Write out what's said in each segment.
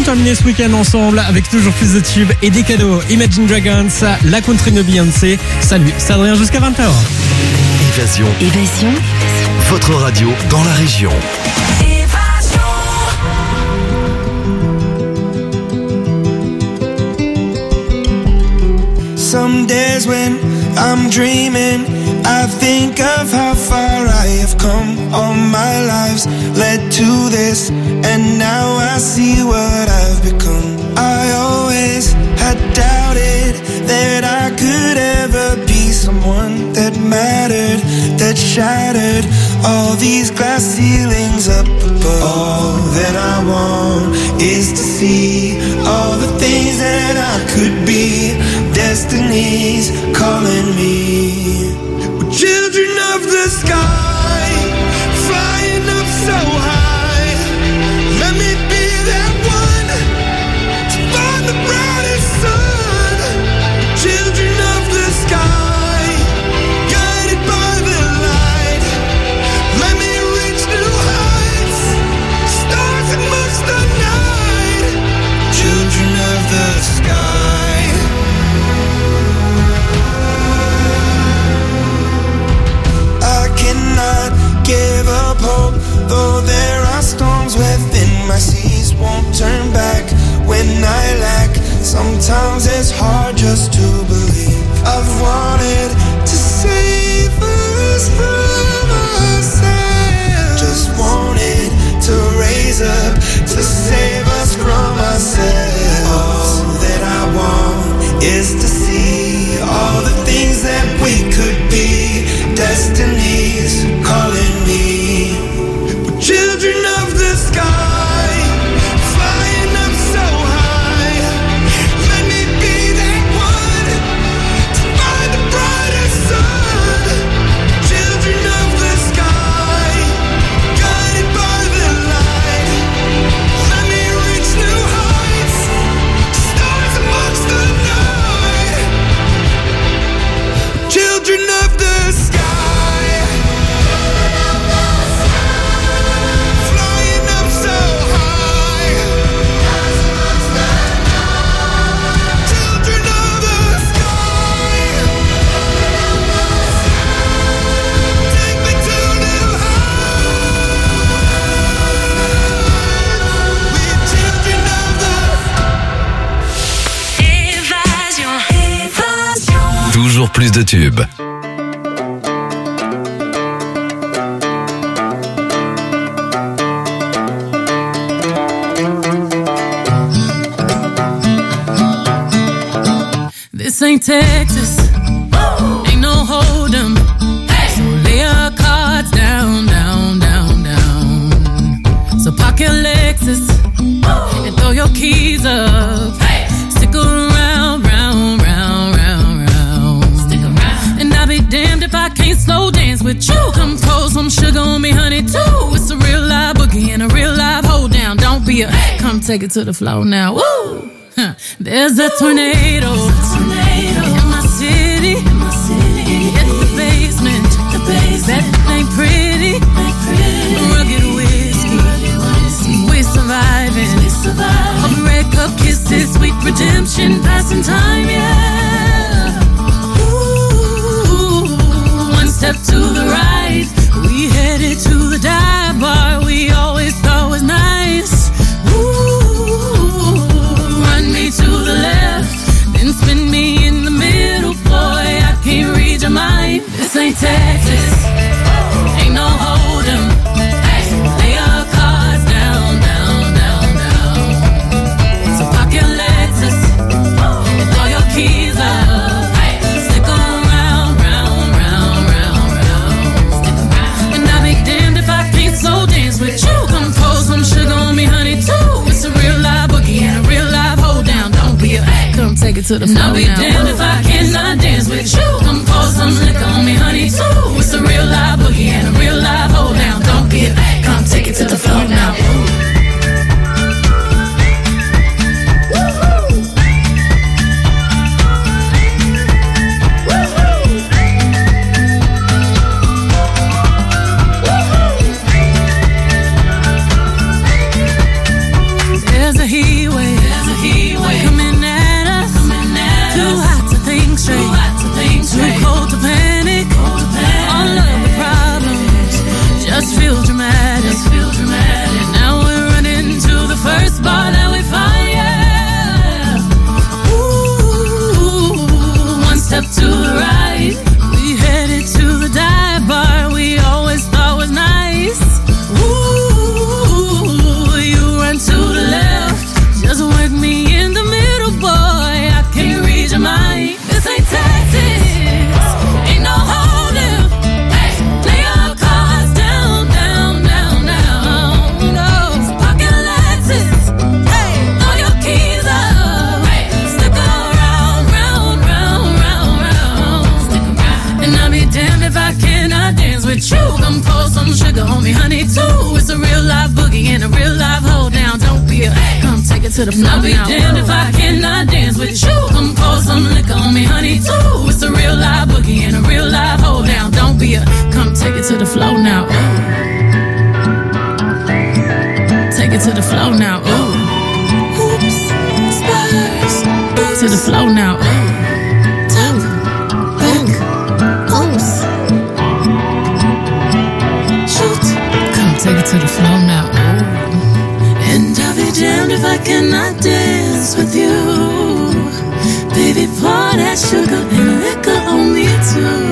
terminer ce week-end ensemble avec toujours plus de tubes et des cadeaux. Imagine Dragons, la country de Beyoncé. Salut, c'est Adrien jusqu'à 20h. Évasion. Votre radio dans la région. Some days when I'm dreaming, I think of how far I have come. All my lives led to this, and now I see what I've become. I always had doubted that I could ever be someone that mattered, that shattered all these glass ceilings up above. All that I want is to see all the things that I could be. Destiny's calling me. We're children of the sky, flying up so high. Let me be that one to find the brightest sun. Children of the sky, guided by the light. Let me reach new heights, stars amongst the night. Children of the sky. Give up hope, though there are storms within my seas. Won't turn back when I lack. Sometimes it's hard just to believe. I've wanted to save us from ourselves. Just wanted to raise up to save us from ourselves. All that I want is to see all the things that we could be. Destiny's calling me. We're children of the sky, flying up so high. Let me be that one to find the brightest sun. Children of the sky, guided by the light. Let me reach new heights, stars amongst the night. Children of the sky. Toujours plus de tubes. This ain't Texas, ain't no hold'em. So lay your cards down, down, down, down. So park your Lexus and throw your keys up. Stick around, round, round, round, round. Stick around. And I'll be damned if I can't slow dance with you. Come pour some sugar on me, honey, too. It's a real live boogie and a real live hold down. Don't be a come take it to the floor now. Woo! There's a tornado in my city. It's the basement. That ain't pretty. Rugged whiskey. We're surviving. Hope red cup kisses, sweet redemption, passing time, yeah. Ooh, one step to the right, we headed to the dive bar we always thought was nice. To the left, then spin me in the middle, boy, I can't read your mind. This ain't Texas, ain't no hold'em. Lay your cards down, down, down, down. So park your Lexus and throw your keys up. Stick around, round, round, round, round. And I'll be damned if I can't slow dance with you. Come pour some sugar on me, honey, too. It's a real live boogie and a real live hold down. Don't be a come take it to the floor. I'll be damned if I cannot dance with you. Come pour some liquor on me, honey, too. It's a real live boogie and a real live hold down. Don't be a come take it to the floor now. There's a heat wave. Coming at us. Too hot to think straight. Too cold to panic. All of the problems just feel dramatic. And now we're running to the first bar that we find. Yeah. Ooh, one step to the right. We headed to the dive bar we always thought was nice. Ooh, you run to the left. Just work me in the middle, boy. I can't read your mind. This ain't Texas. Ain't no holding. Lay your cards down, down, down, down. No, pocket Lexus. Throw your keys up. Stick around, round, round, round, round. And I'll be damned if I cannot dance with you. Come pour some sugar on me, honey, too. It's a real life boogie and a real life hold down. Don't be a come take it to the floor. I'll be damned if I cannot dance with you. Come pour some liquor on me, honey, too. It's a real life boogie and a real life hold down. Don't be a come take it to the floor now. Ooh. Take it to the floor now. Ooh. Oops, spurs. To the floor now. Ooh. Top, back, oops. Shoot. Come take it to the floor now. Ooh. And I'll be damned if I cannot dance with you. Baby, pour that sugar and liquor on me too.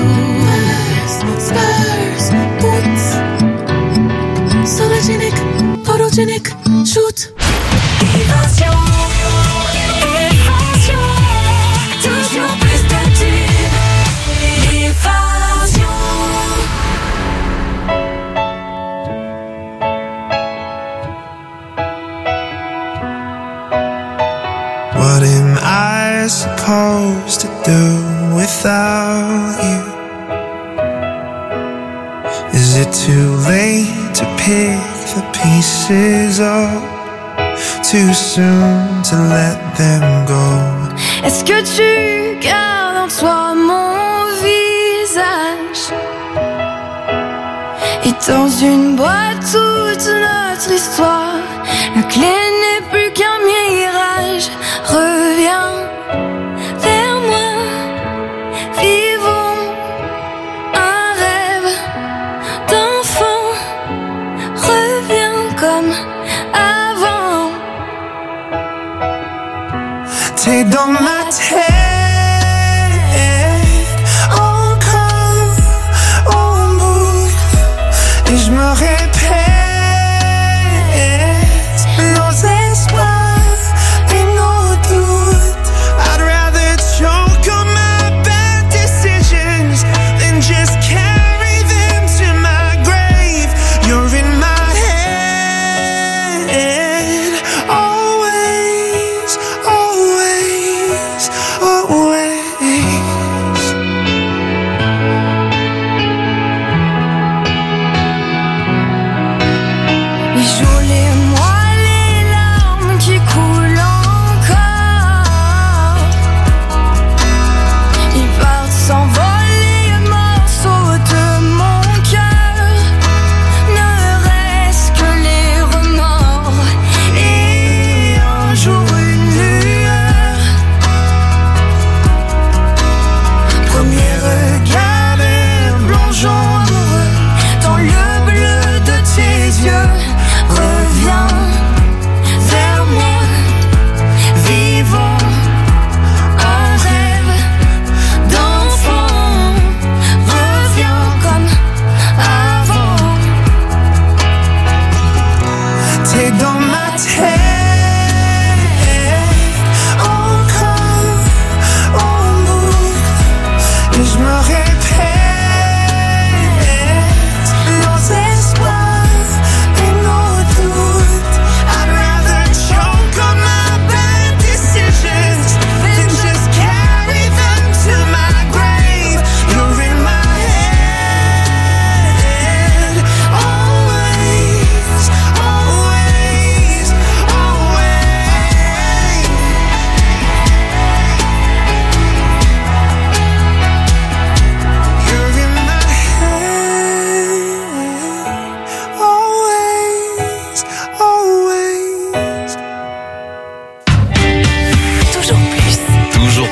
Spurs, boots. Sologenic, photogenic, shoot. Évasion, évasion, toujours plus de tubes. Évasion. What am I supposed to do without you? Is it too late to pick the pieces up? Too soon to let them go? Est-ce que tu gardes en toi mon visage? Et dans une boîte toute notre histoire, la clé n'est plus qu'un mirage. Reviens vers moi, vivons un rêve d'enfant. Reviens comme avant. T'es dans ma tête, encore en boucle, et je me répète nos espoirs et nos doutes. I'd rather choke on my bad decisions than just carry them to my grave. You're in my head, always, always, always.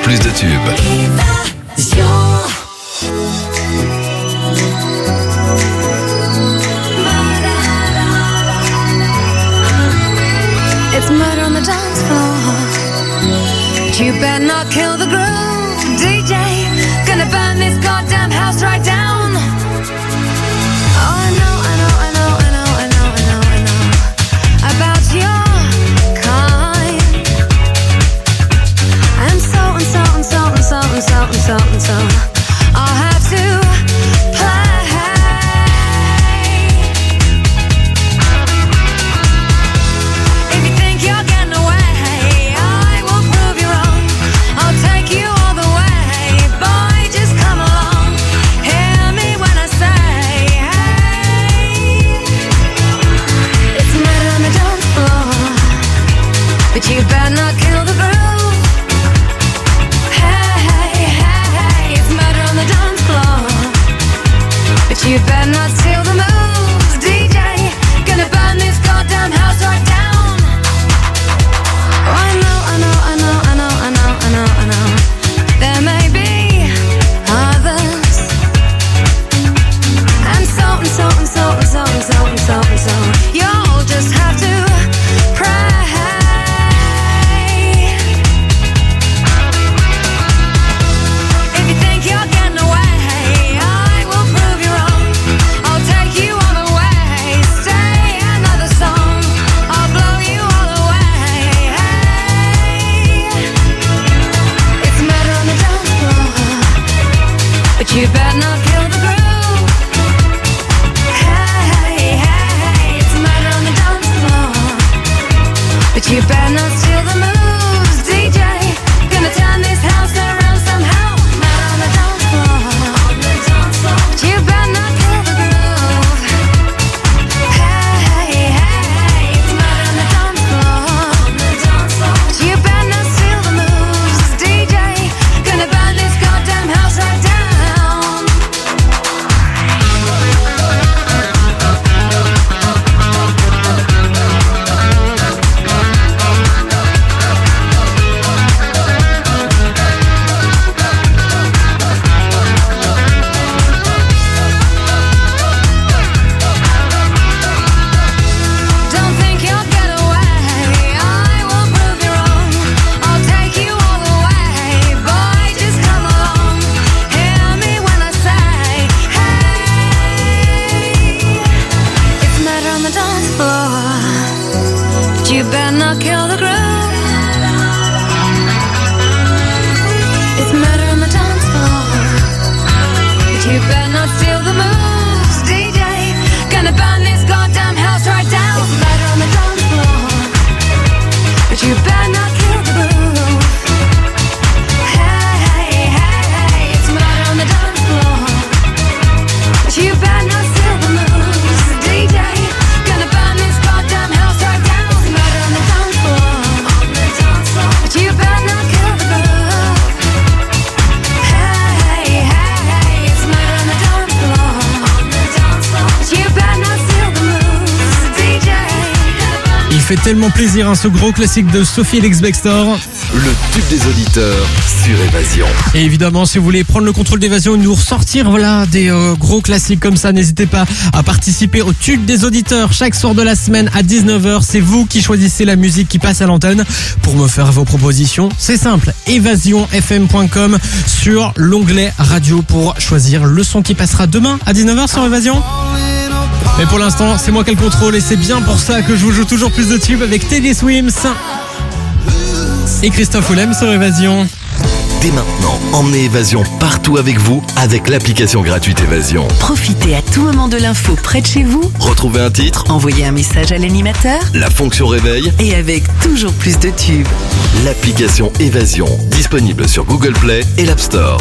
plus de tubes. Évasion. It's murder on the dance floor. But you better not kill the groove, DJ. Gonna burn this goddamn house right down. Oh, I know about your kind. And so I'll have to play. If you think you're getting away, I will prove you wrong. I'll take you all the way. Boy, just come along. Hear me when I say, hey. It's murder on the dance floor, but you better not kill the groove. Hey, it's murder on the dance floor, but you better not steal the moves, DJ. Gonna burn this goddamn house right down. Oh, I know. There may be others, and so you'll just have to pray. If you think you're getting away, I will prove you wrong. I'll take you all the way. Stay another song, I'll blow you all away. Hey, it's murder on the dance floor, but you better not kill the groove. Hey, it's murder on the dance floor, but you better not steal the moves, DJ. Gonna turn this house around somehow. Murder on the dance floor, but you better not kill the groove. Hey, it's murder on the dance floor, but you better not steal the moves, DJ. Gonna burn this goddamn house right down. Don't think you'll get away, I will prove you wrong. I'll take you all the way. Boy, just come along. Hear me when I say, hey. It's murder on the dance floor, but you better not kill the groove. It's murder on the dance floor, but you better not steal the moves, DJ. Gonna burn this goddamn house right down. It's murder on the dance floor, but you better not kill the groove. Hey, it's murder on the dance floor, but you better not steal the moves, DJ. Gonna burn this goddamn house right down. It's murder on the dance floor, but you better not kill the groove. Hey, it's murder on the dance floor, but you better not steal the moves, DJ. Il fait tellement plaisir, hein, ce gros classique de Sophie Ellis-Bextor. Le tube des auditeurs sur Évasion. Et évidemment, si vous voulez prendre le contrôle d'Évasion et nous ressortir des gros classiques comme ça, n'hésitez pas à participer au tube des auditeurs chaque soir de la semaine à 19h. C'est vous qui choisissez la musique qui passe à l'antenne. Pour me faire vos propositions, c'est simple, évasionfm.com sur l'onglet radio pour choisir le son qui passera demain à 19h sur Évasion. Mais pour l'instant, c'est moi qui ai le contrôle et c'est bien pour ça que je vous joue toujours plus de tubes avec Teddy Swims et Christophe Willem sur Évasion. Dès maintenant, emmenez Évasion partout avec vous avec l'application gratuite Évasion. Profitez à tout moment de l'info près de chez vous. Retrouvez un titre, Envoyez un message à l'animateur. la fonction réveil, Et avec toujours plus de tubes. l'application Évasion, disponible sur Google Play et l'App Store.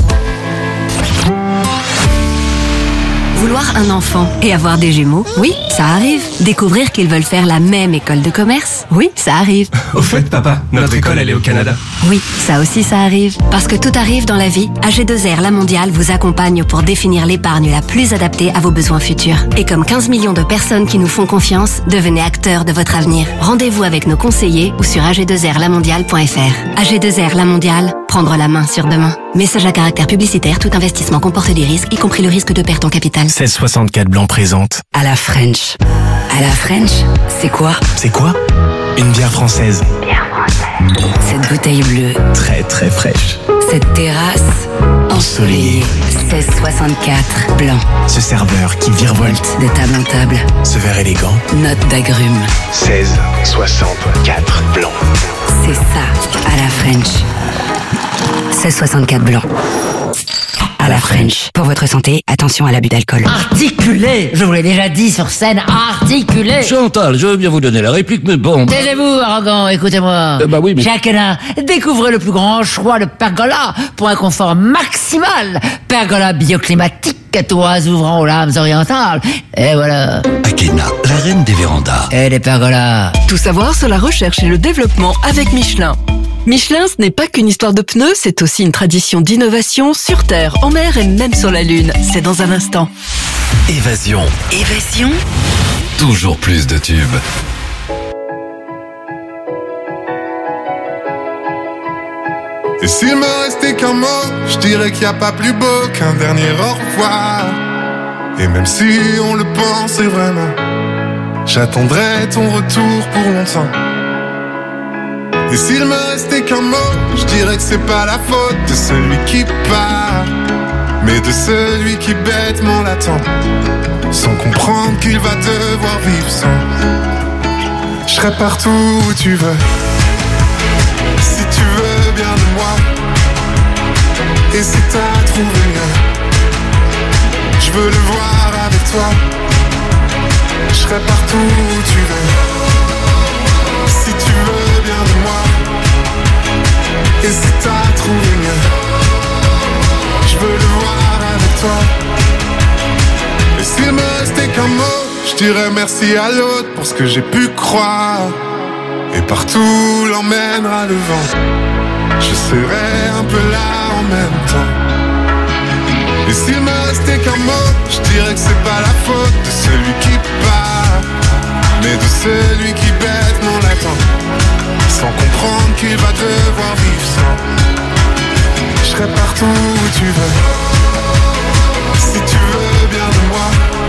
Vouloir un enfant et avoir des jumeaux, oui, ça arrive. Découvrir qu'ils veulent faire la même école de commerce, oui, ça arrive. Au fait, papa, notre école, elle est au Canada. Oui, ça aussi, ça arrive. Parce que tout arrive dans la vie, AG2R La Mondiale vous accompagne pour définir l'épargne la plus adaptée à vos besoins futurs. Et comme 15 millions de personnes qui nous font confiance, devenez acteurs de votre avenir. Rendez-vous avec nos conseillers ou sur ag2rlamondiale.fr. AG2R La Mondiale, prendre la main sur demain. Message à caractère publicitaire, tout investissement comporte des risques, y compris le risque de perte en capital. 1664 Blanc présente. À la French. À la French, c'est quoi? C'est quoi? Une bière française. Cette bouteille bleue, Très très fraîche. cette terrasse ensoleillée. 1664 blanc, Ce serveur qui virevolte. de table en table, Ce verre élégant. note d'agrumes. 1664 Blanc. C'est ça, à la French. 1664 blanc. À la French. Pour votre santé, attention à l'abus d'alcool. Articulé, je vous l'ai déjà dit sur scène, articulé. Chantal, je veux bien vous donner la réplique, mais bon... Taisez-vous, arrogant, écoutez-moi. Bah oui, mais... Jacques Hénin, découvrez le plus grand choix de pergola pour un confort maximal. Pergola bioclimatique, toits ouvrant aux lames orientales. Et voilà. Akena, la reine des vérandas. Et des pergolas. Tout savoir sur la recherche et le développement avec Michelin. Michelin, ce n'est pas qu'une histoire de pneus, c'est aussi une tradition d'innovation sur Terre, en mer et même sur la Lune. C'est dans un instant. Évasion. Évasion, Toujours plus de tubes. Et s'il me restait qu'un mot, je dirais qu'il n'y a pas plus beau qu'un dernier au revoir. Et même si on le pensait vraiment, j'attendrai ton retour pour longtemps. Et s'il me restait qu'un mot, je dirais que c'est pas la faute de celui qui part, mais de celui qui bêtement l'attend, sans comprendre qu'il va devoir vivre sans. Je serai partout où tu veux, si tu veux bien de moi. Et si t'as trouvé mieux, je veux le voir avec toi. Je serai partout où tu veux, si tu veux bien de moi. Et si t'as trouvé mieux, je veux le voir avec toi. Et s'il me restait qu'un mot, je dirais merci à l'autre pour ce que j'ai pu croire. Et partout l'emmènera le vent, je serai un peu là en même temps. Et s'il me restait qu'un mot, je dirais que c'est pas la faute de celui qui part, mais de celui qui bêtement l'attend, sans comprendre qu'il va devoir vivre sans. Je serai partout où tu veux, si tu veux bien de moi.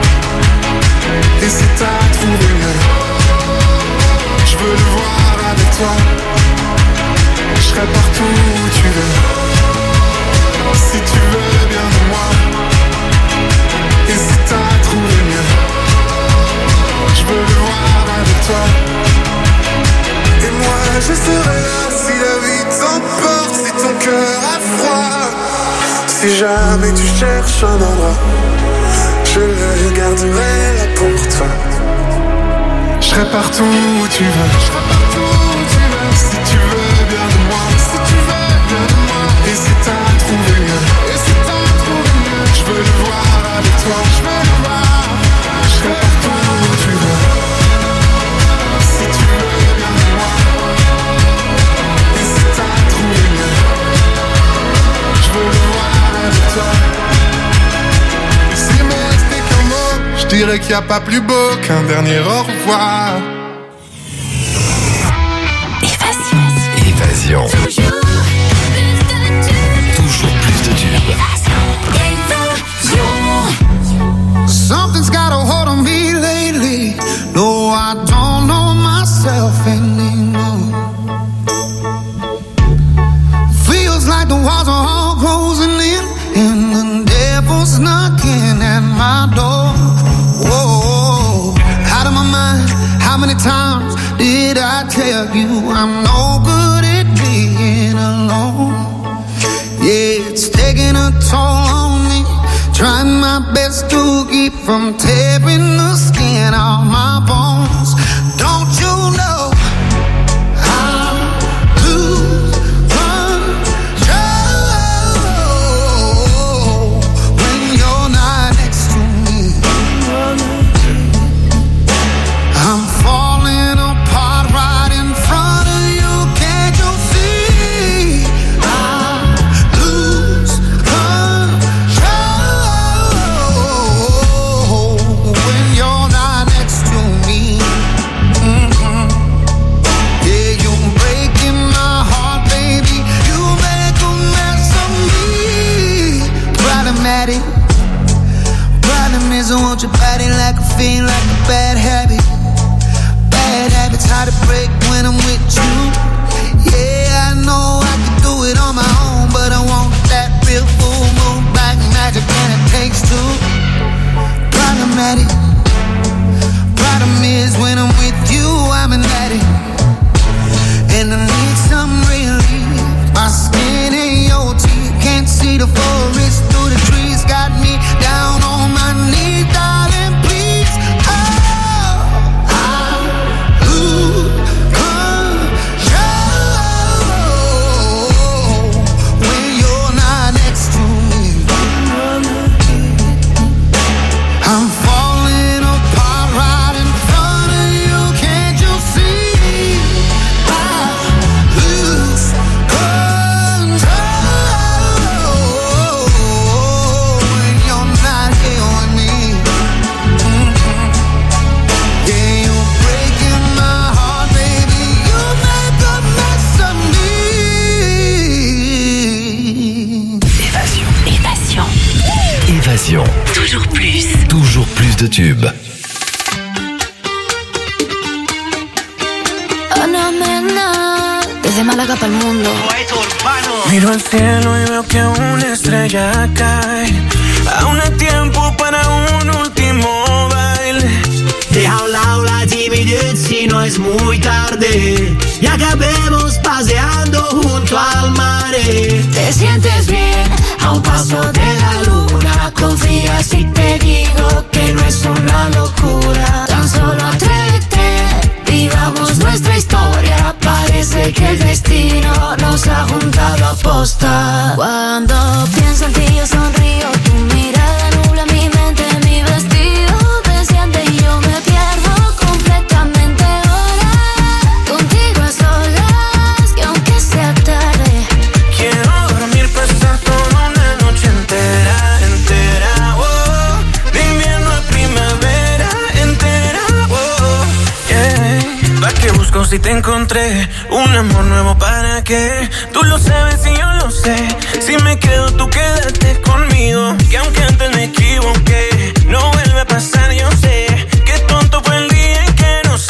Et si t'as trouvé mieux, je veux le voir avec toi. Je serai partout où tu veux, si tu veux bien de moi. Et si t'as trouvé mieux, je veux le voir avec toi. Et moi je serai là si la vie t'emporte, si ton cœur a froid. Si jamais tu cherches un endroit, je le garderai là pour toi. Je serai partout où tu veux, je serai partout où tu veux. Si tu veux bien de moi, si tu veux bien de moi. Et si t'as trouvé mieux, et si t'as trouvé mieux, je veux le voir avec toi, je veux le voir. Je serai partout où tu veux, si tu veux bien de moi. Et si t'as trouvé mieux, je veux le voir avec toi. Et s'il me restait qu'un mot, je dirais qu'il n'y a pas plus beau qu'un dernier au revoir. Évasion. Toujours plus de tubes. Something's got a hold on me lately. No, I don't know myself anymore. Feels like the walls are all closing in, and the devil's knocking at my door. Whoa, out of my mind. How many times did I tell you I'm no good at being alone? Yeah, it's taking a toll on me. Trying my best to keep from tearing the skin off my bones. Don't you know I lose control when you're not next to me? I'm falling apart right in front of you. Can't you see? I lose control feel like a bad habit. Bad habits hard to break when I'm with you. Yeah, I know I can do it on my own, but I want that real full moon black magic, and it takes two. Problematic. Problem is when I'm with you, I'm an addict, and I need some relief. My skin ain't your teeth, can't see the forest through the trees. Got me down on my knees, darling, please. Oh, I lose control when you're not next to me. I'm falling apart right in front of you, can't you see? I lose control when you're not here with me. Yeah, you're breaking my heart, baby. You make a mess of me. Évasion. Évasion. Toujours plus. Toujours plus de tubes. Ana Mena, desde Málaga para el mundo. Miro al cielo y veo que una estrella cae. Aún hay tiempo para un último baile. Deja a un lado la timidez si no es muy tarde y acabemos paseando junto al mar. Te sientes bien a un paso de la luna. Confía si te digo que no es una locura. Tan solo atrévete, vivamos nuestra historia. Parece que el destino nos ha juntado a posta. Cuando pienso en ti yo sonrío, tu mirada nubla mi mente, mi vestido desciende y yo me pierdo completamente ahora. Contigo a solas, que aunque sea tarde, quiero dormir, pasar toda una noche entera, entera, oh. De invierno a primavera, entera, oh, yeah. ¿Pa' qué busco si te encontré? Un amor nuevo, ¿para qué? Tú lo sabes y yo lo sé. Si me quedo, tú quédate conmigo. Que aunque antes me equivoqué, no vuelve a pasar, yo sé. Qué tonto fue el día en que nos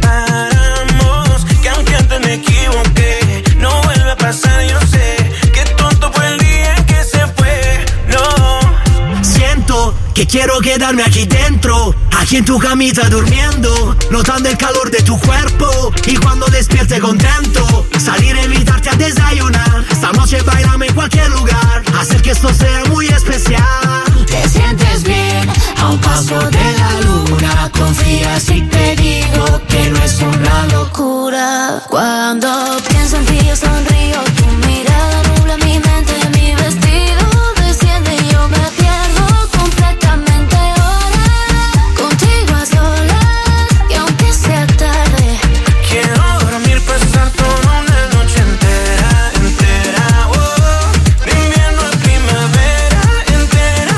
separamos. Que aunque antes me equivoqué, no vuelve a pasar, yo sé. Qué tonto fue el día en que se fue, no. Siento que quiero quedarme aquí dentro, aquí en tu camita durmiendo, notando el calor de tu cuerpo. Y cuando despierte contento, salir a invitarte a desayunar. Esta noche bailame en cualquier lugar, hacer que esto sea muy especial. te sientes bien a un paso de la luna. Confía si te digo que no es una locura. Cuando pienso en ti yo sonrío, tu mirada nubla mi mente, mi vestido desciende y yo me pierdo completamente ahora. Contigo a solas, y aunque sea tarde, quiero dormir, pasar toda una noche entera, entera, oh. De invierno a primavera, entera,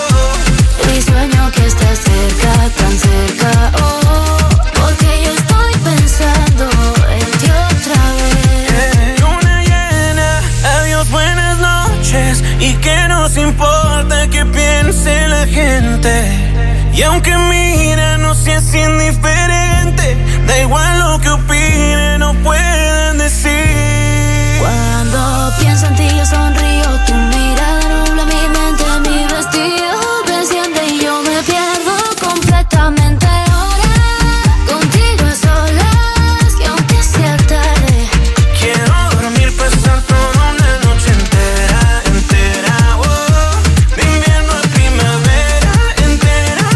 oh. y sueño que estás cerca, tan cerca, oh. Porque yo estoy pensando en ti otra vez. Luna llena, adiós, buenas noches. Y que nos importa que piense la gente. Y aunque mira, no seas indiferente. Da igual lo que opinen o puedan decir. Cuando pienso en ti yo sonrío, tu mirada nubla mi mente, mi vestido desciende y yo me pierdo completamente ahora. Contigo a solas, y aunque sea tarde, quiero dormir, pasar toda una noche entera, entera, oh. De invierno a primavera, entera,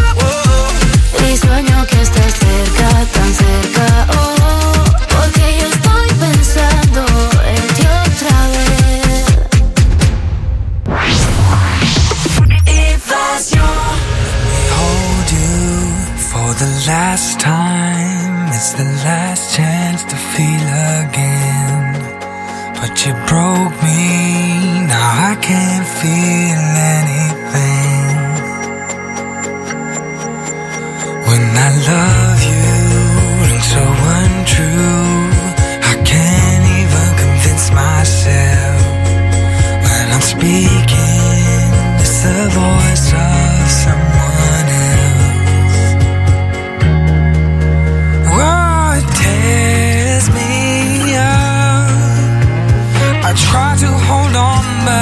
oh. y sueño que estás cerca, tan cerca, oh. Porque yo estoy pensando en ti otra vez. Evasión. Hold you for the last time. It's the last chance to feel again. But you broke me, now I can't feel anything. When I love you, and so untrue, I can't even convince myself. When I'm speaking, it's the voice of someone else.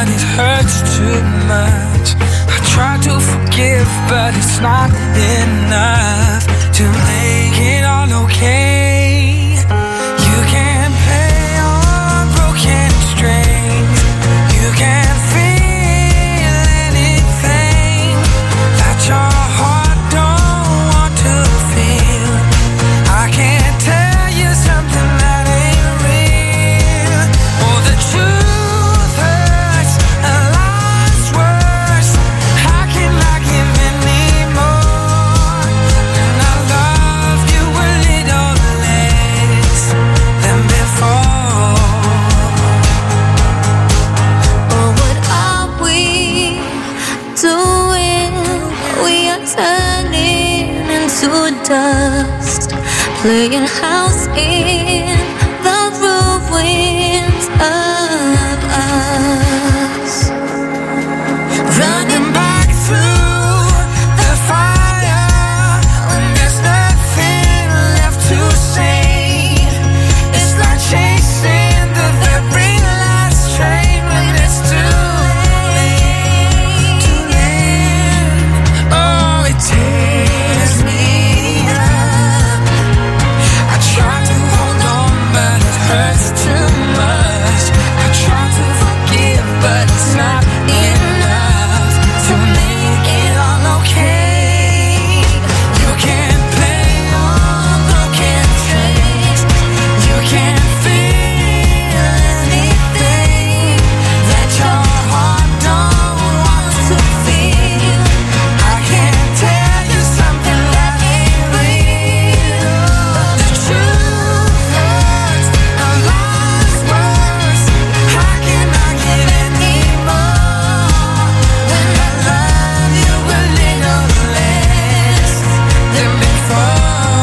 it hurts too much. I try to forgive, but it's not enough to make it all okay. You can't play on broken strings. You can't feel anything that your heart don't want to feel. I can't tell you something that ain't real. Oh, the truth hurts and lies worse. How can I give any more when I love you a little less than before? Oh, what are we doing? We are turning into dust, playing house in the ruins of us. Running back through the fire when there's nothing left to save. It's like chasing the very last train when it's too late. Too late. Oh, it tears me up. I try to hold on, but it hurts too much. I try to forgive, but it's not enough to make it all okay. You can't play on broken strings. You can't feel anything that your heart don't want to feel. I can't tell you something that ain't real. The truth hurts and lies worse. How can I give any more when I love you a little less than before?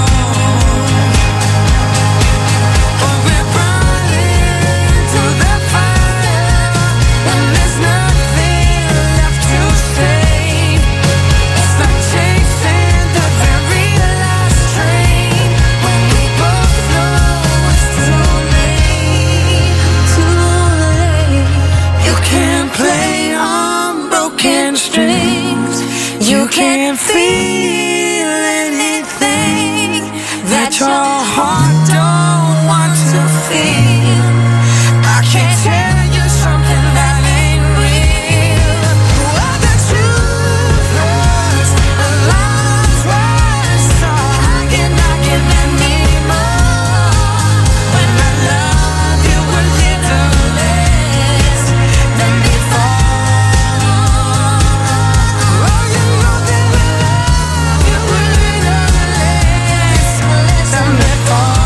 Oh, we're burning to the fire when there's nothing left to save. It's like chasing the very last train when we both know it's too late. Too late. You can't play on broken strings. You can't feel anything that your heart don't want to feel. I can't tell you something that ain't real. Oh, the truth hurts and lies worse. So how can I give any more when I love you a little less than before? Oh, you know that I love you a little less than before.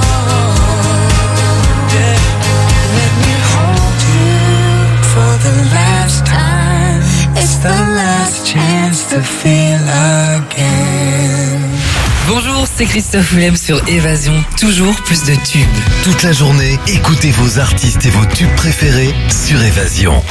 Yeah. Let me hold you for the last time. It's the last chance to feel again. Bonjour, c'est Christophe Willem sur Évasion, toujours plus de tubes. Toute la journée, écoutez vos artistes et vos tubes préférés sur Évasion.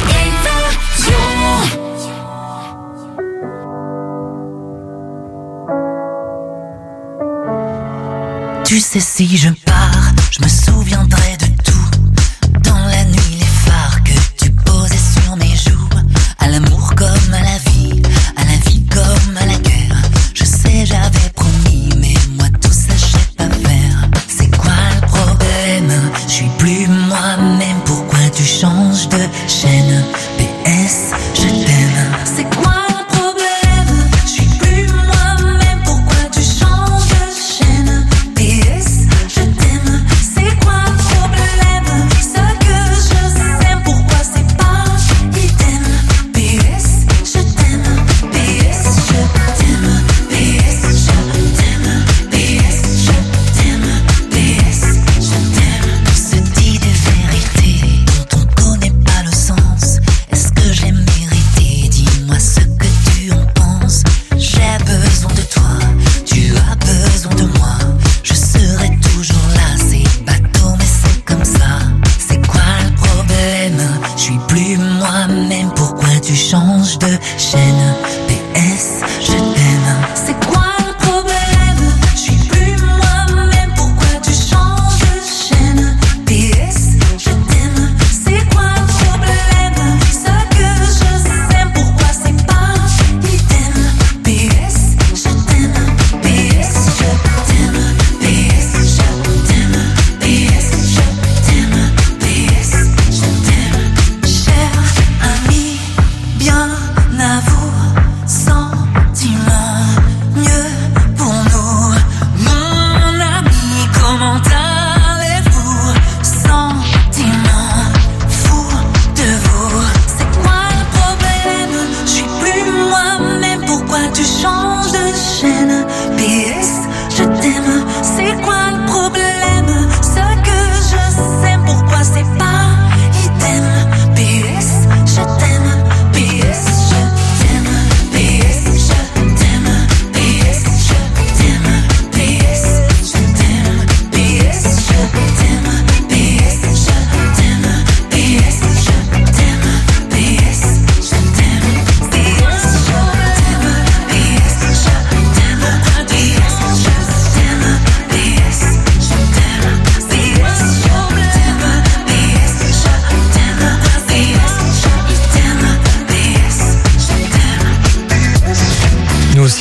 Tu sais, si je pars, je me souviendrai de tout. Dans la nuit, les phares que tu posais sur mes joues. À l'amour comme à la vie comme à la guerre. Je sais, j'avais promis, mais moi tout ça, je sais pas faire. C'est quoi le problème? Je suis plus moi-même, pourquoi tu changes de chaîne? PS, je t'aime. C'est quoi le problème? Je suis plus moi-même, pourquoi tu changes de chaîne? PS, je t'aime. C'est quoi le problème?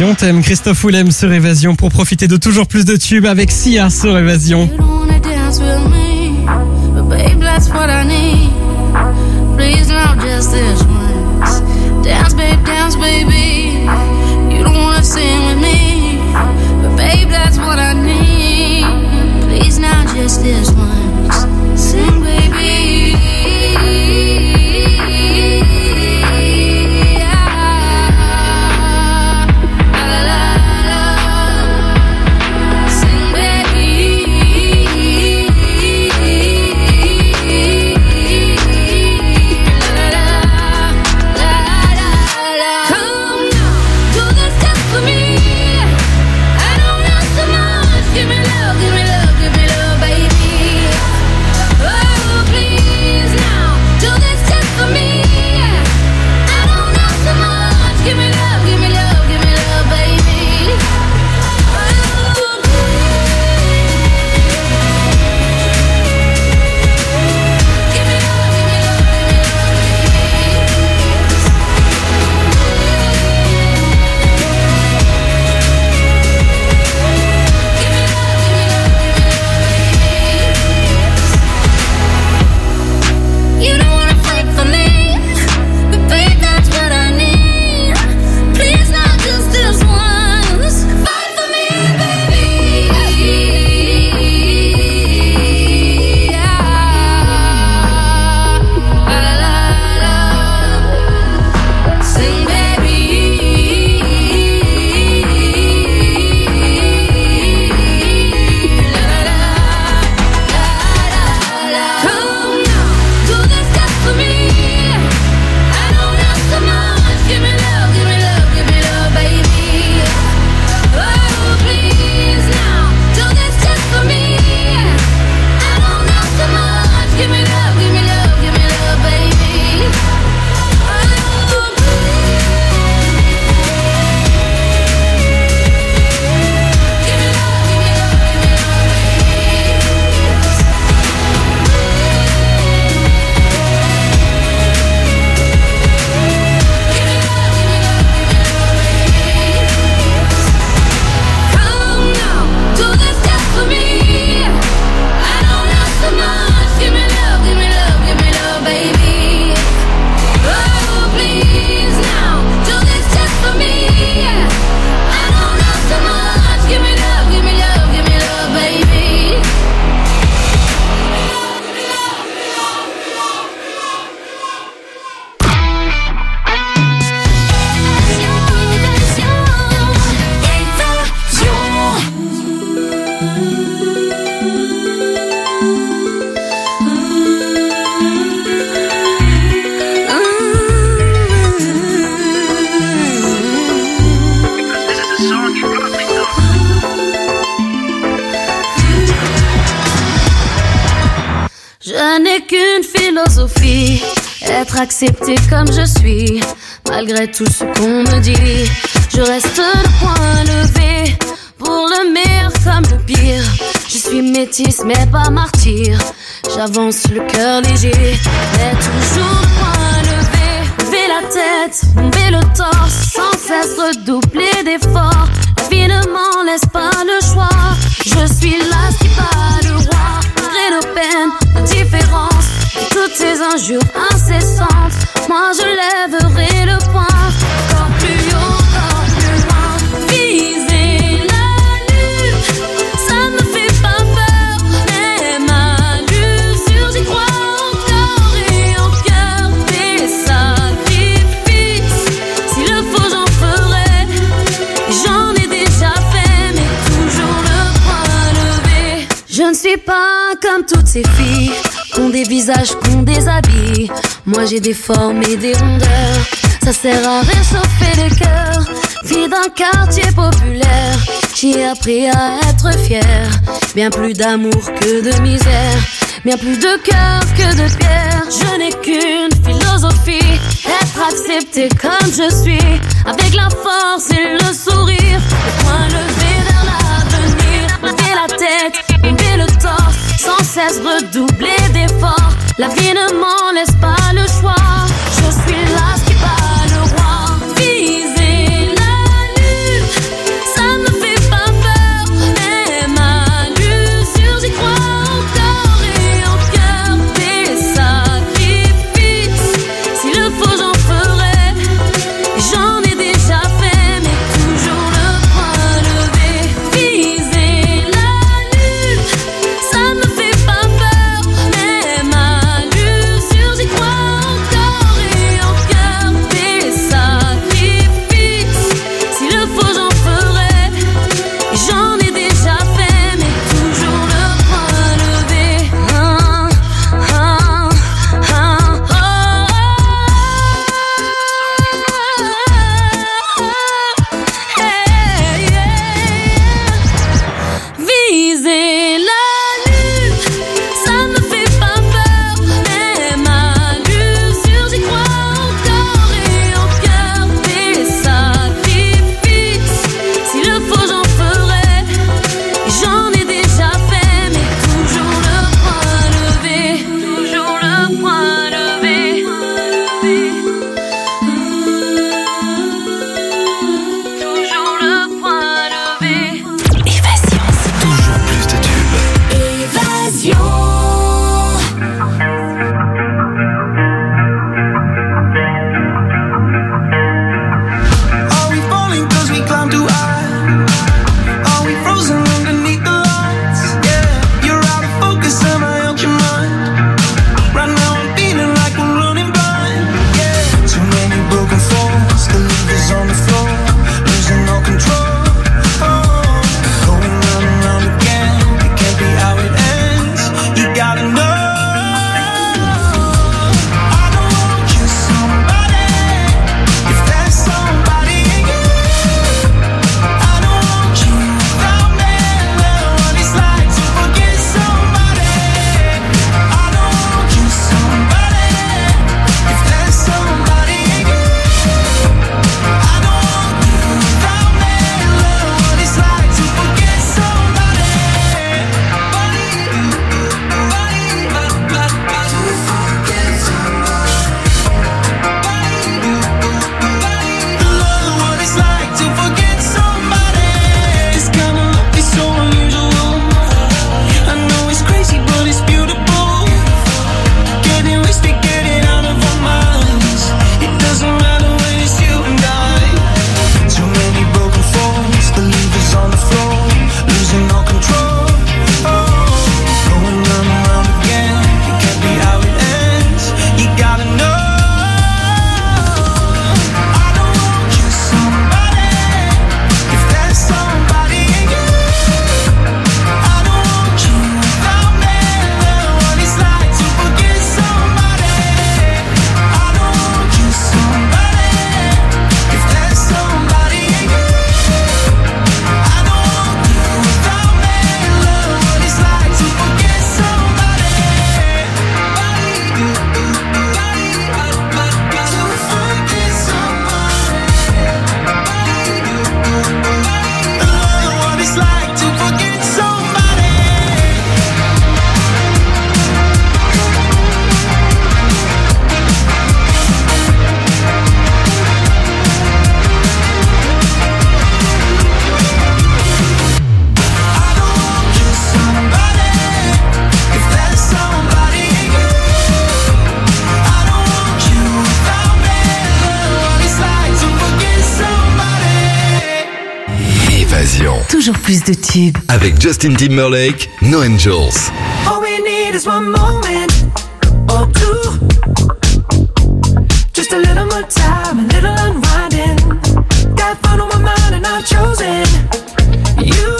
Si on t'aime, Christophe Willem sur Évasion pour profiter de toujours plus de tubes avec Sia sur Évasion. You don't wanna dance with me, but babe, that's what I need. Please now, just this once. Dance, baby. You don't wanna sing with me, but babe, that's what I need. Please now, just this once. Sing, baby. Je n'ai qu'une philosophie, être accepté comme je suis, malgré tout ce qu'on me dit. Je reste le poing levé, pour le meilleur comme le pire. Je suis métisse mais pas martyr, j'avance le cœur léger, mais toujours le poing levé. Lever la tête, bomber le torse, sans cesse redoubler d'efforts. La vie ne m'en laisse pas le choix, je suis là qui bat le roi. Malgré nos peines, nos différences, et toutes ces injures incessantes, moi je lèverai le poing, encore plus haut, encore plus loin. Viser la lune, ça me fait pas peur, même à l'usure j'y crois encore et en cœur. Des sacrifices, s'il le faut j'en ferai, et j'en ai déjà fait, mais toujours le poing levé. Je ne suis pas comme toutes ces filles, qu'ont des visages, qu'ont des habits. Moi j'ai des formes et des rondeurs, ça sert à réchauffer les cœurs. Fille d'un quartier populaire, j'ai appris à être fière. Bien plus d'amour que de misère, bien plus de cœur que de pierre. Je n'ai qu'une philosophie, être accepté comme je suis, avec la force et le sourire, le poing levé vers l'avenir. Lever la tête, lever le torse, sans cesse redoubler d'efforts. La vie ne m'en laisse pas le choix, je suis là qui bat le roi. Viser la lune, toujours plus de tubes. Avec Justin Timberlake, No Angels. All we need is one moment or two. Just a little more time, a little unwinding. Got fun on my mind and I've chosen you.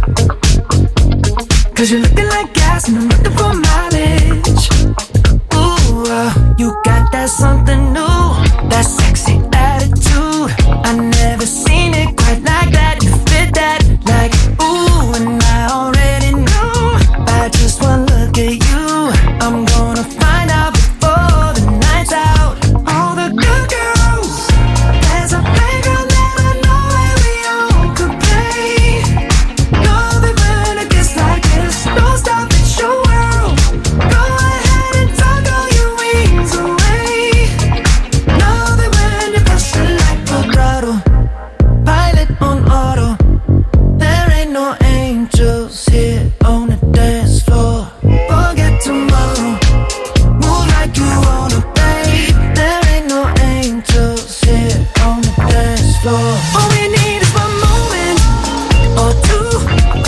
'Cause you're looking like gas and I'm looking for mileage. Ooh, you got that something new, that sexy attitude. I never seen it quite like that. You fit that like ooh, and I already know by just one look at you. I'm gonna find out before the night's out. All the good girls, there's a playground that I know where we all could play. Know that when it gets like this, don't stop, it's your world. Go ahead and tuck all your wings away. Know that when you push it like a throttle, pilot on auto. There ain't no angels here on the dance floor. Forget tomorrow, move like you wanna, babe. There ain't no angels here on the dance floor. All we need is one moment or two.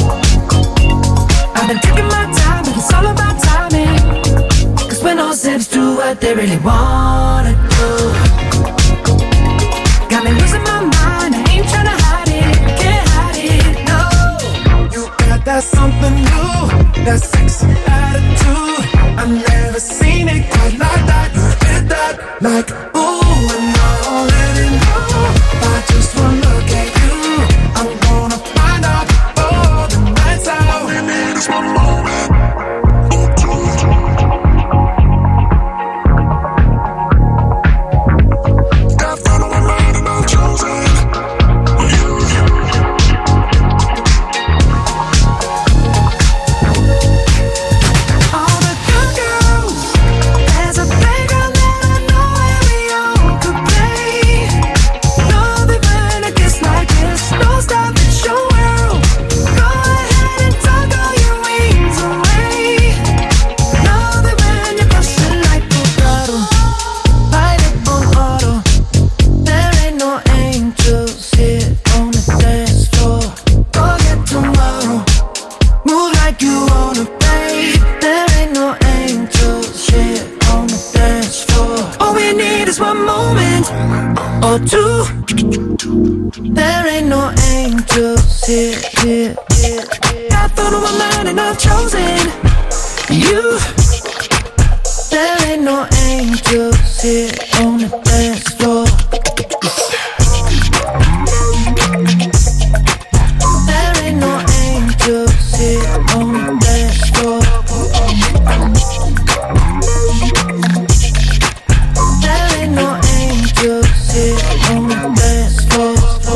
I've been taking my time, but it's all about timing. 'Cause when all zips do what they really wanna do, got me losing my mind, I ain't tryna hide it, can't hide it, no. You got that something new, that sexy attitude. I've never seen it quite like that. You fit that like ooh, and I already know by just one look at you. I'm gonna find out before the night's out. All we need is one moment or two. Got fun on my mind and I've chosen you. All the good girls, there's a playground that I know where we all could play. Know that when it gets like this, don't stop, it's your world. Go ahead and tuck all your wings away. Know that when you push it like a throttle, pilot on auto. There ain't no angels here on the dance floor. Forget tomorrow, move like you wanna, babe. There ain't no angels here on the dance floor. All we need is one moment or two. There ain't no angels here. Got fun on my mind and I've chosen you. There ain't no angels here on the dance floor. There ain't no angels here on the dance floor. There ain't no angels here on the dance floor.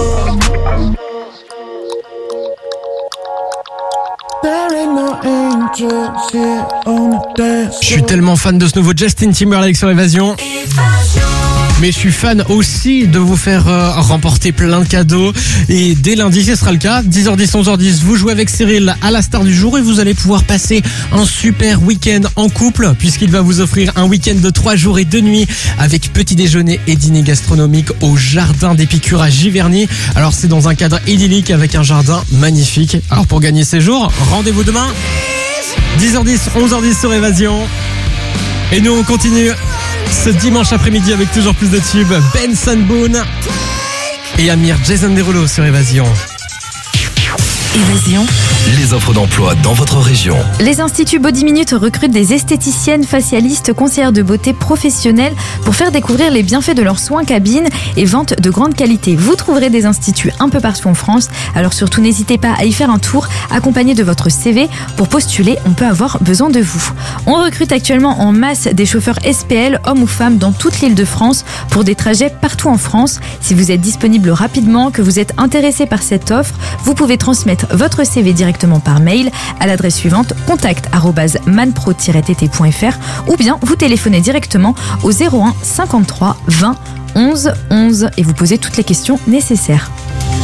There ain't no angels here on the dance floor. Je suis tellement fan de ce nouveau Justin Timberlake sur Évasion. Mais je suis fan aussi de vous faire remporter plein de cadeaux. Et dès lundi, ce sera le cas. 10h10, 11h10, vous jouez avec Cyril à la star du jour et vous allez pouvoir passer un super week-end en couple puisqu'il va vous offrir un week-end de 3 jours et 2 nuits avec petit déjeuner et dîner gastronomique au jardin d'Épicure à Giverny. Alors c'est dans un cadre idyllique avec un jardin magnifique. Alors pour gagner ces jours, rendez-vous demain 10h10, 11h10 sur Évasion. Et nous on continue ce dimanche après-midi avec toujours plus de tubes. Benson Boone et Amir, Jason Derulo sur Évasion. Évasion. Les offres d'emploi dans votre région. Les instituts Body Minute recrutent des esthéticiennes, facialistes, conseillères de beauté professionnelles pour faire découvrir les bienfaits de leurs soins cabine et vente de grande qualité. Vous trouverez des instituts un peu partout en France, alors surtout n'hésitez pas à y faire un tour, accompagné de votre CV. Pour postuler, on peut avoir besoin de vous. On recrute actuellement en masse des chauffeurs SPL, hommes ou femmes, dans toute l'Île-de-France pour des trajets partout en France. Si vous êtes disponible rapidement, que vous êtes intéressé par cette offre, vous pouvez transmettre votre CV directement par mail à l'adresse suivante contact@manpro-tt.fr ou bien vous téléphonez directement au 01 53 20 11 11 et vous posez toutes les questions nécessaires.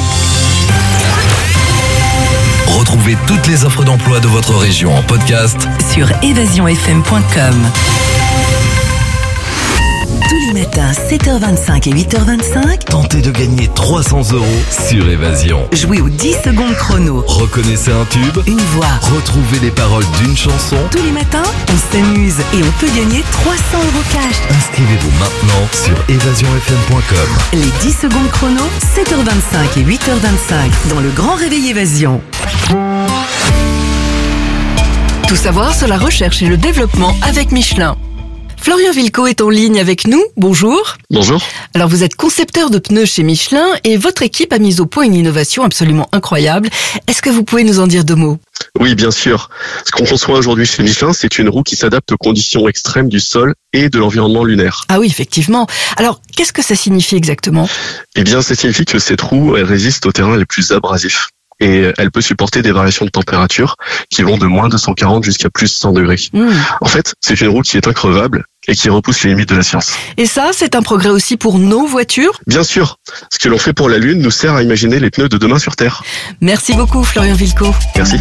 Retrouvez toutes les offres d'emploi de votre région en podcast sur évasionfm.com. Tous les matins, matin, 7h25 et 8h25. Tentez de gagner 300 € sur Évasion. Jouez aux 10 secondes chrono. Reconnaissez un tube, une voix. Retrouvez les paroles d'une chanson. Tous les matins, on s'amuse et on peut gagner 300 € cash. Inscrivez-vous maintenant sur évasionfm.com. Les 10 secondes chrono, 7h25 et 8h25 dans le Grand Réveil Évasion. Tout savoir sur la recherche et le développement avec Michelin. Florian Vilco est en ligne avec nous. Bonjour. Bonjour. Alors vous êtes concepteur de pneus chez Michelin et votre équipe a mis au point une innovation absolument incroyable. Est-ce que vous pouvez nous en dire 2 mots ? Oui, bien sûr. Ce qu'on conçoit aujourd'hui chez Michelin, c'est une roue qui s'adapte aux conditions extrêmes du sol et de l'environnement lunaire. Ah oui, effectivement. Alors, qu'est-ce que ça signifie exactement ? Eh bien, ça signifie que cette roue, elle résiste aux terrains les plus abrasifs. Et elle peut supporter des variations de température qui vont de moins 240 jusqu'à plus 100 degrés. En fait, c'est une roue qui est increvable et qui repousse les limites de la science. Et ça, c'est un progrès aussi pour nos voitures ? Bien sûr. Ce que l'on fait pour la Lune nous sert à imaginer les pneus de demain sur Terre. Merci beaucoup, Florian Vilco. Merci.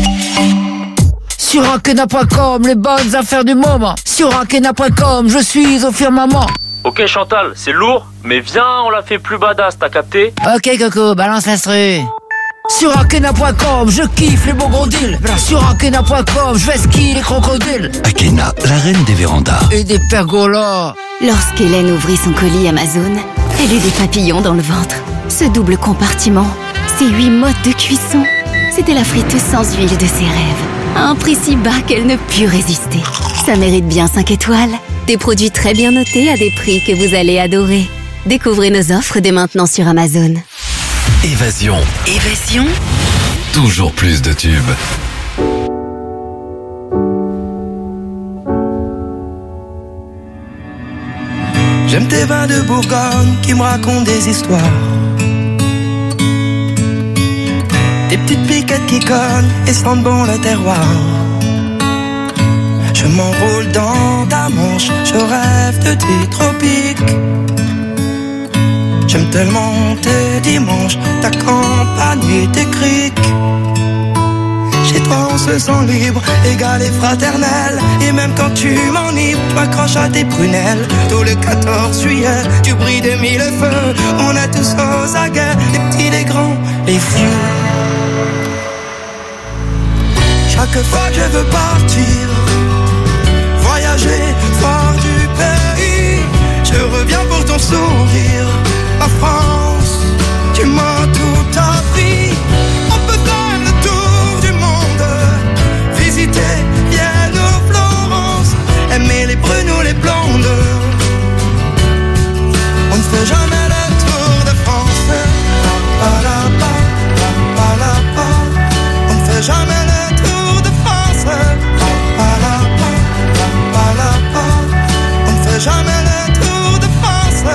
Sur Ankena.com, les bonnes affaires du moment. Sur Ankena.com, je suis au firmament. Ok Chantal, c'est lourd, mais viens, on la fait plus badass, t'as capté ? Ok Coco, balance l'instru. Sur Akena.com, je kiffe les beaux gros deals. Sur Akena.com, je vais skier les crocodiles. Akena, la reine des vérandas. Et des pergolas. Lorsqu'Hélène ouvrit son colis Amazon, elle eut des papillons dans le ventre. Ce double compartiment, ces 8 modes de cuisson, c'était la friteuse sans huile de ses rêves. À un prix si bas qu'elle ne put résister. Ça mérite bien 5 étoiles. Des produits très bien notés à des prix que vous allez adorer. Découvrez nos offres dès maintenant sur Amazon. Évasion. Évasion. Toujours plus de tubes. J'aime tes vins de Bourgogne qui me racontent des histoires. Des petites piquettes qui cognent et sentent bon le terroir. Je m'enroule dans ta manche, je rêve de tes tropiques. J'aime tellement tes dimanches, ta campagne et tes criques. Chez toi on se sent libre, égal et fraternel. Et même quand tu m'enivres, tu m'accroches à tes prunelles. Tout le 14 juillet, tu brilles de 1000 feux. On est tous aux aguets, les petits, les grands, les vieux. Chaque fois que je veux partir, voyager, voir du pays, je reviens pour ton sourire. Ma France, tu m'as tout appris. On peut faire le tour du monde, visiter Vienne ou Florence, aimer les brunes ou les blondes. On ne fait jamais le tour de France. On ne fait jamais le tour de France. On ne fait jamais le tour de France.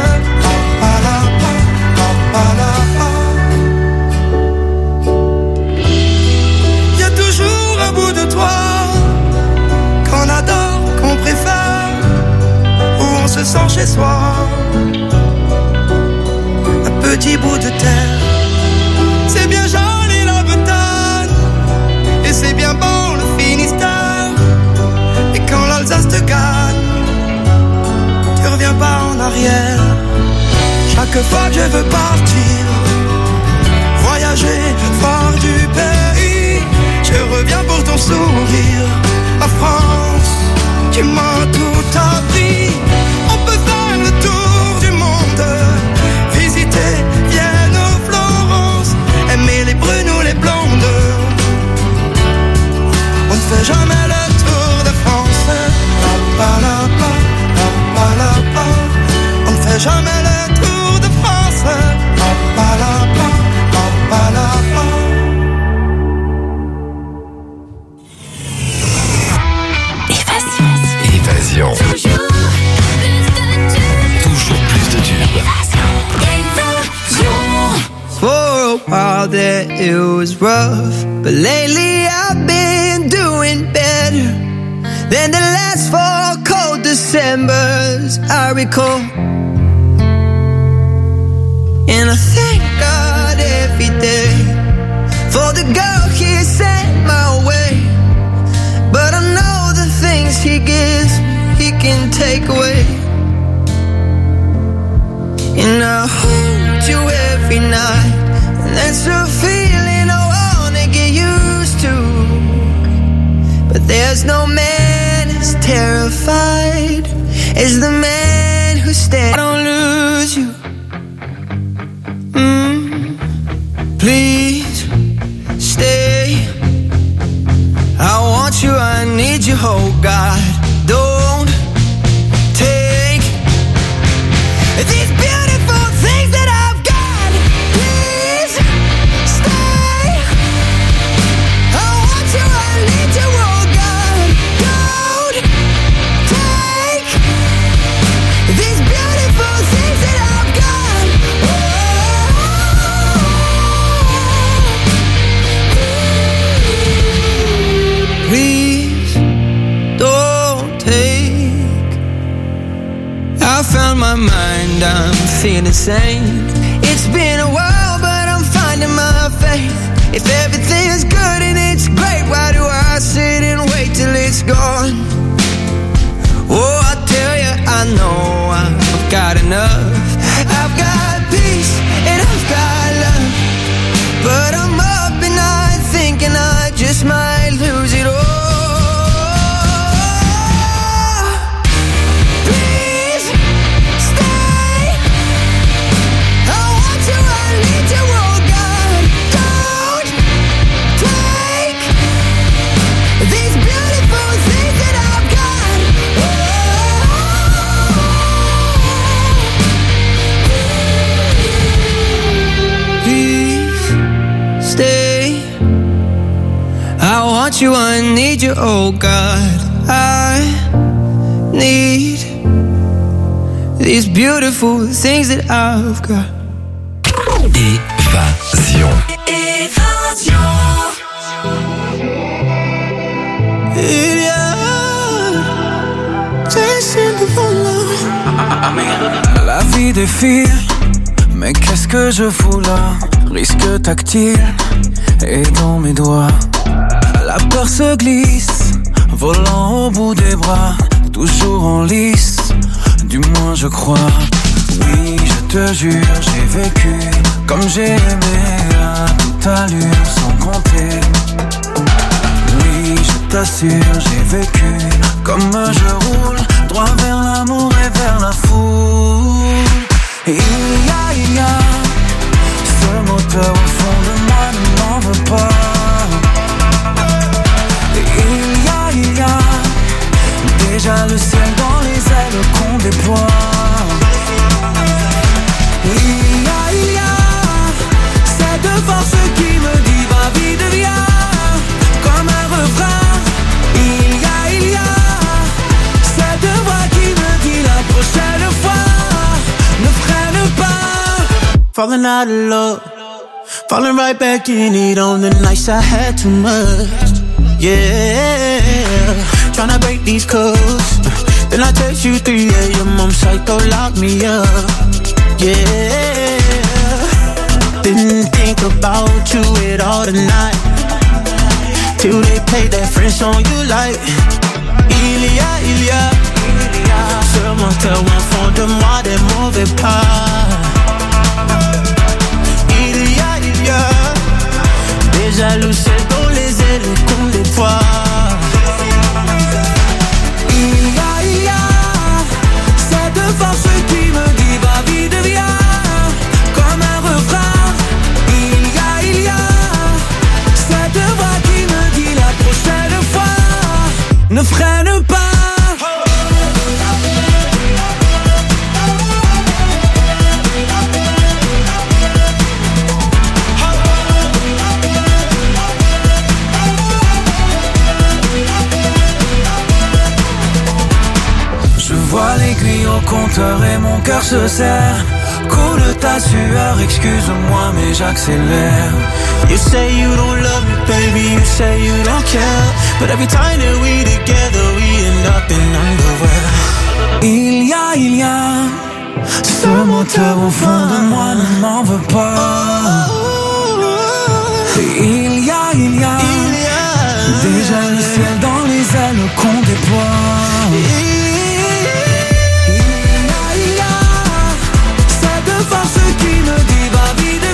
Il y a toujours un bout de toi qu'on adore, qu'on préfère, où on se sent chez soi. Un petit bout de terre, c'est bien joli la Bretagne, et c'est bien bon le Finistère. Et quand l'Alsace te gagne, tu reviens pas en arrière. Chaque fois que je veux partir, voyager, voir du pays, je reviens pour ton sourire. Ma France, tu m'as tout appris. On peut faire le tour du monde, visiter Vienne ou Florence, aimer les brunes ou les blondes. On ne fait jamais le tour de France. On ne fait jamais le tour de France. Évasion. Toujours plus de tubes. For a while there it was rough, but lately I've been doing better than the last 4 cold Decembers I recall. And I thank God every day for the girl He sent my way. But I know the things He gives, He can take away. every night. And that's a feeling I wanna get used to. But there's no man as terrified as the man who stands. I don't lose you. Please stay. I want you, I need you, oh God. Don't take these beautiful things that I've got. Please stay. I want you, I need you, oh God. Don't take these beautiful things that I've got. Please don't take. I found my mind, I'm feeling sane. It's been a while, but I'm finding my faith. If everything is good and it's great, why do I sit and wait till it's gone? Oh, I tell you, I know I've got enough. I've got peace and I've got love. But I'm up and I'm thinking I just might lose it all. Please stay. I want you, I need you, oh God. Don't take these beautiful things that I've got. Please stay. I want you, I need you, oh God. I need these beautiful things that I've got. Évasion. La vie défile, mais qu'est-ce que je fous là? Risque tactile et dans mes doigts. La peur se glisse, volant au bout des bras, toujours en lice, du moins je crois. Oui, je te jure, j'ai vécu comme j'ai aimé à toute allure sans compter. Oui, je t'assure, j'ai vécu comme je roule, droit vers l'amour et vers la foule. Et il y a ce moteur au fond de moi, ne m'en veux pas. Et il y a déjà le ciel dans les ailes qu'on déploie. Et il y a cette force qui me dit va vite viens, comme un refrain. Il y a cette voix qui me dit la prochaine fois ne freine pas. Falling out of love, falling right back in it on the nights I had too much. Yeah, tryna break these codes. Then I text you 3 a.m. I'm psycho, lock me up. Yeah, didn't think about you at all tonight, till they played that French song you like. Il y a ce moteur au fond de moi, des mauvais pas. Il y a déjà le ciel dans les ailes qu'on déploie. Il y a cette force qui me dit va vite viens, comme un refrain. Il y a cette voix qui me dit la prochaine fois ne freine pas. Vois l'aiguille au compteur et mon cœur se serre. Coule ta sueur, excuse-moi mais j'accélère. You say you don't love me, baby, you say you don't care. But every time that we together, we end up in underwear. Il y a ce moteur au fond de moi, ne m'en veux pas. Il y a déjà le ciel dans les ailes qu'on déploie. Force qui me dit va vite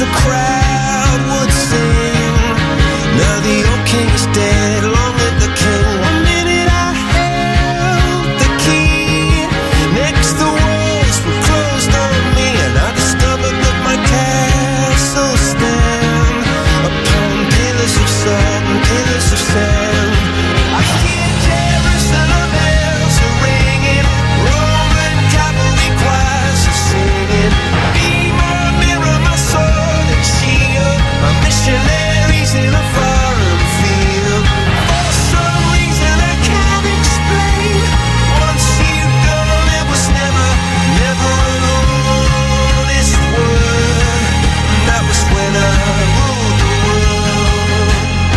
the crowd would sing. Now the old king is dead, long live the king. One minute I held the key, next the walls were closed on me, and I discovered that my castle stand upon pillars of salt and pillars of sand. I hear Jerusalem bells are ringing, Roman cavalry choirs are singing. Be my mirror, my sword and shield, my missionaries in a foreign field. For some reason I can't explain, once you've gone it was never, never an honest word. And that was when I ruled the world.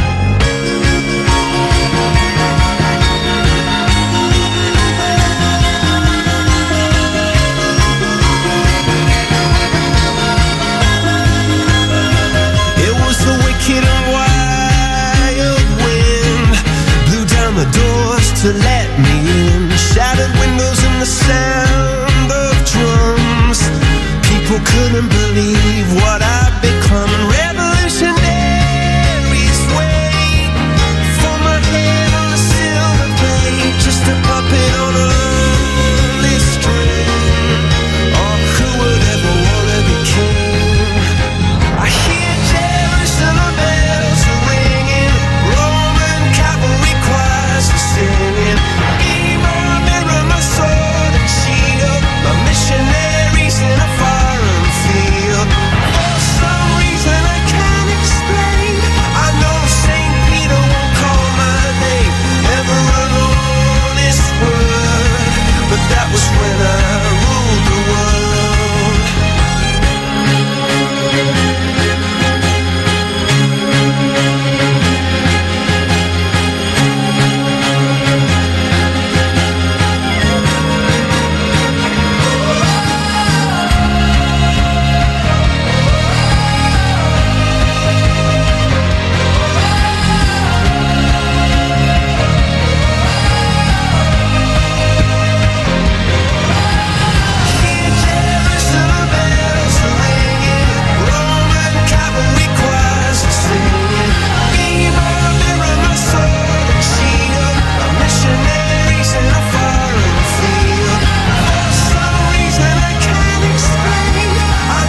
It was the wicked and wild wind, blew down the doors to let me in, shattered windows and the sound of drums. People couldn't believe